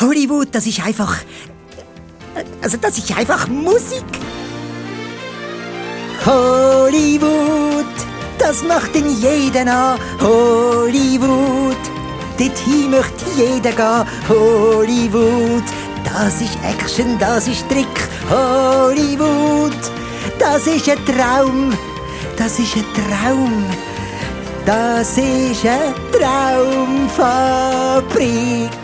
Hollywood, das ist einfach... Also das ist einfach Musik. Hollywood, das macht denn jeden an. Hollywood, dorthin möchte jeder gehen. Hollywood, das ist Action, das ist Trick. Hollywood, das ist ein Traum. Das ist ein Traum. Das ist eine Traumfabrik.